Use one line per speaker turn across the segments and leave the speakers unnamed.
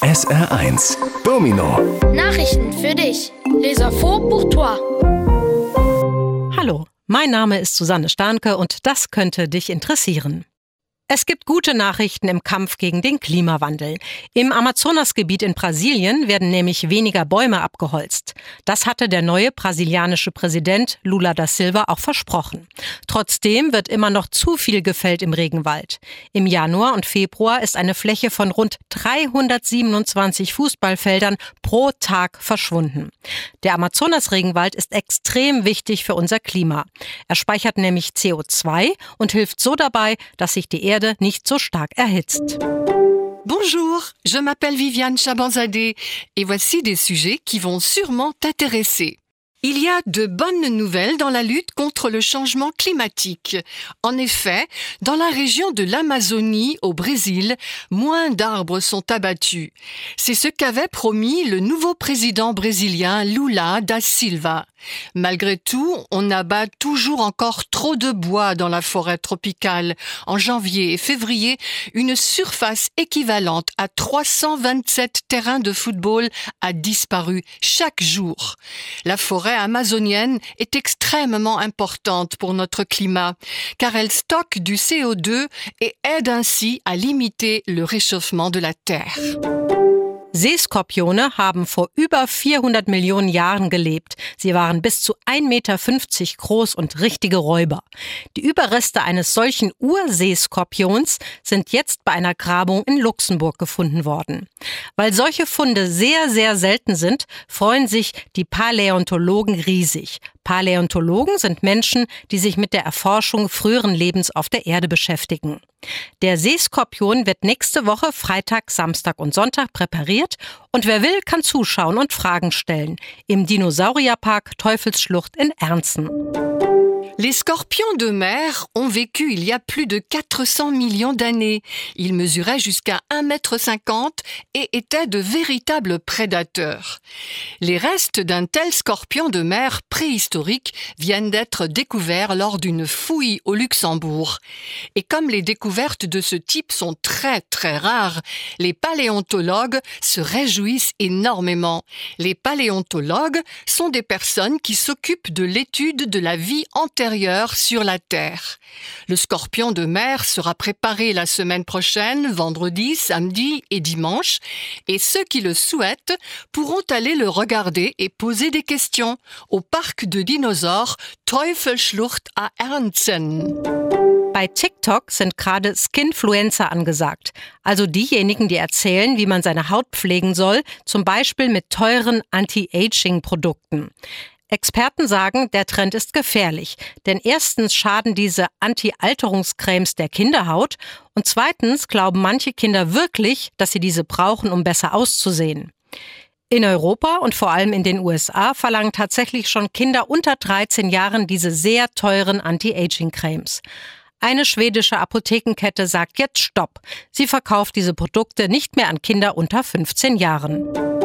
SR1 Domino.
Nachrichten für dich. Les infos pour toi.
Hallo, mein Name ist Susanne Starnke und das könnte dich interessieren. Es gibt gute Nachrichten im Kampf gegen den Klimawandel. Im Amazonasgebiet in Brasilien werden nämlich weniger Bäume abgeholzt. Das hatte der neue brasilianische Präsident Lula da Silva auch versprochen. Trotzdem wird immer noch zu viel gefällt im Regenwald. Im Januar und Februar ist eine Fläche von rund 327 Fußballfeldern pro Tag verschwunden. Der Amazonas-Regenwald ist extrem wichtig für unser Klima. Er speichert nämlich CO2 und hilft so dabei, dass sich die Erde nicht so stark erhitzt.
Bonjour, je m'appelle Viviane Chabanzadeh et voici des sujets qui vont sûrement t'intéresser. Il y a de bonnes nouvelles dans la lutte contre le changement climatique. En effet, dans la région de l'Amazonie, au Brésil, moins d'arbres sont abattus. C'est ce qu'avait promis le nouveau président brésilien Lula da Silva. Malgré tout, on abat toujours encore trop de bois dans la forêt tropicale. En janvier et février, une surface équivalente à 327 terrains de football a disparu chaque jour. La forêt amazonienne est extrêmement importante pour notre climat, car elle stocke du CO2 et aide ainsi à limiter le réchauffement de la Terre.
Seeskorpione haben vor über 400 Millionen Jahren gelebt. Sie waren bis zu 1,50 Meter groß und richtige Räuber. Die Überreste eines solchen Urseeskorpions sind jetzt bei einer Grabung in Luxemburg gefunden worden. Weil solche Funde sehr, sehr selten sind, freuen sich die Paläontologen riesig. Paläontologen sind Menschen, die sich mit der Erforschung früheren Lebens auf der Erde beschäftigen. Der Seeskorpion wird nächste Woche Freitag, Samstag und Sonntag präpariert und wer will, kann zuschauen und Fragen stellen. Im Dinosaurierpark Teufelsschlucht in Ernsten.
Les scorpions de mer ont vécu il y a plus de 400 millions d'années. Ils mesuraient jusqu'à 1,50 m et étaient de véritables prédateurs. Les restes d'un tel scorpion de mer préhistorique viennent d'être découverts lors d'une fouille au Luxembourg. Et comme les découvertes de ce type sont très très rares, les paléontologues se réjouissent énormément. Les paléontologues sont des personnes qui s'occupent de l'étude de la vie antérieure sur la Terre. Le scorpion de mer sera préparé la semaine prochaine, vendredi, samedi et dimanche, et ceux qui le souhaitent pourront aller le regarder et poser des questions au parc de dinosaures Teufelsschlucht à Ernsten.
Bei TikTok sind gerade Skinfluencer angesagt, also diejenigen, die erzählen, wie man seine Haut pflegen soll, zum Beispiel mit teuren Anti-Aging-Produkten. Experten sagen, der Trend ist gefährlich, denn erstens schaden diese Anti-Alterungscremes der Kinderhaut und zweitens glauben manche Kinder wirklich, dass sie diese brauchen, um besser auszusehen. In Europa und vor allem in den USA verlangen tatsächlich schon Kinder unter 13 Jahren diese sehr teuren Anti-Aging-Cremes. Eine schwedische Apothekenkette sagt jetzt Stopp. Sie verkauft diese Produkte nicht mehr an Kinder unter 15 Jahren.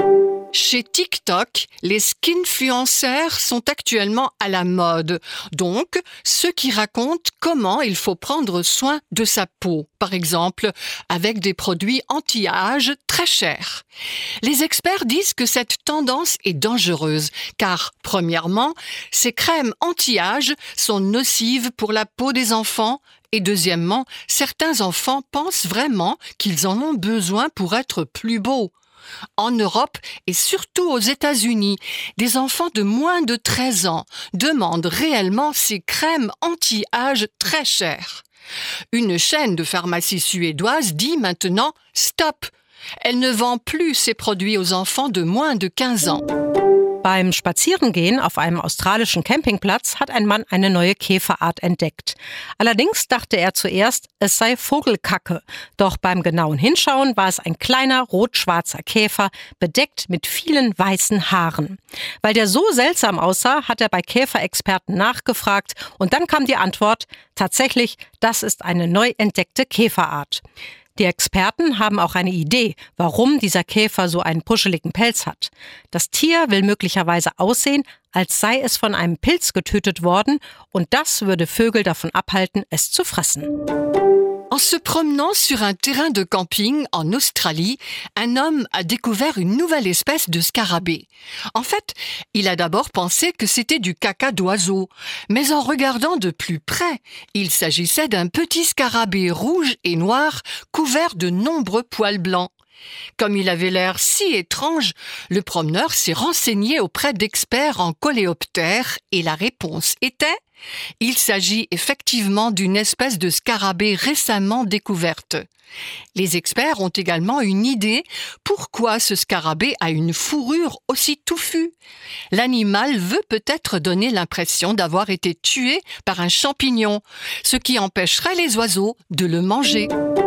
Chez TikTok, les skinfluencers sont actuellement à la mode. Donc, ceux qui racontent comment il faut prendre soin de sa peau, par exemple, avec des produits anti-âge très chers. Les experts disent que cette tendance est dangereuse, car, premièrement, ces crèmes anti-âge sont nocives pour la peau des enfants, et deuxièmement, certains enfants pensent vraiment qu'ils en ont besoin pour être plus beaux. En Europe et surtout aux États-Unis, des enfants de moins de 13 ans demandent réellement ces crèmes anti-âge très chères. Une chaîne de pharmacie suédoise dit maintenant « Stop !» Elle ne vend plus ces produits aux enfants de moins de 15 ans.
Beim Spazierengehen auf einem australischen Campingplatz hat ein Mann eine neue Käferart entdeckt. Allerdings dachte er zuerst, es sei Vogelkacke. Doch beim genauen Hinschauen war es ein kleiner rot-schwarzer Käfer, bedeckt mit vielen weißen Haaren. Weil der so seltsam aussah, hat er bei Käferexperten nachgefragt und dann kam die Antwort, tatsächlich, das ist eine neu entdeckte Käferart. Die Experten haben auch eine Idee, warum dieser Käfer so einen puscheligen Pelz hat. Das Tier will möglicherweise aussehen, als sei es von einem Pilz getötet worden und das würde Vögel davon abhalten, es zu fressen.
En se promenant sur un terrain de camping en Australie, un homme a découvert une nouvelle espèce de scarabée. En fait, il a d'abord pensé que c'était du caca d'oiseau, mais en regardant de plus près, il s'agissait d'un petit scarabée rouge et noir couvert de nombreux poils blancs. Comme il avait l'air si étrange, le promeneur s'est renseigné auprès d'experts en coléoptères et la réponse était: il s'agit effectivement d'une espèce de scarabée récemment découverte. Les experts ont également une idée pourquoi ce scarabée a une fourrure aussi touffue. L'animal veut peut-être donner l'impression d'avoir été tué par un champignon, ce qui empêcherait les oiseaux de le manger.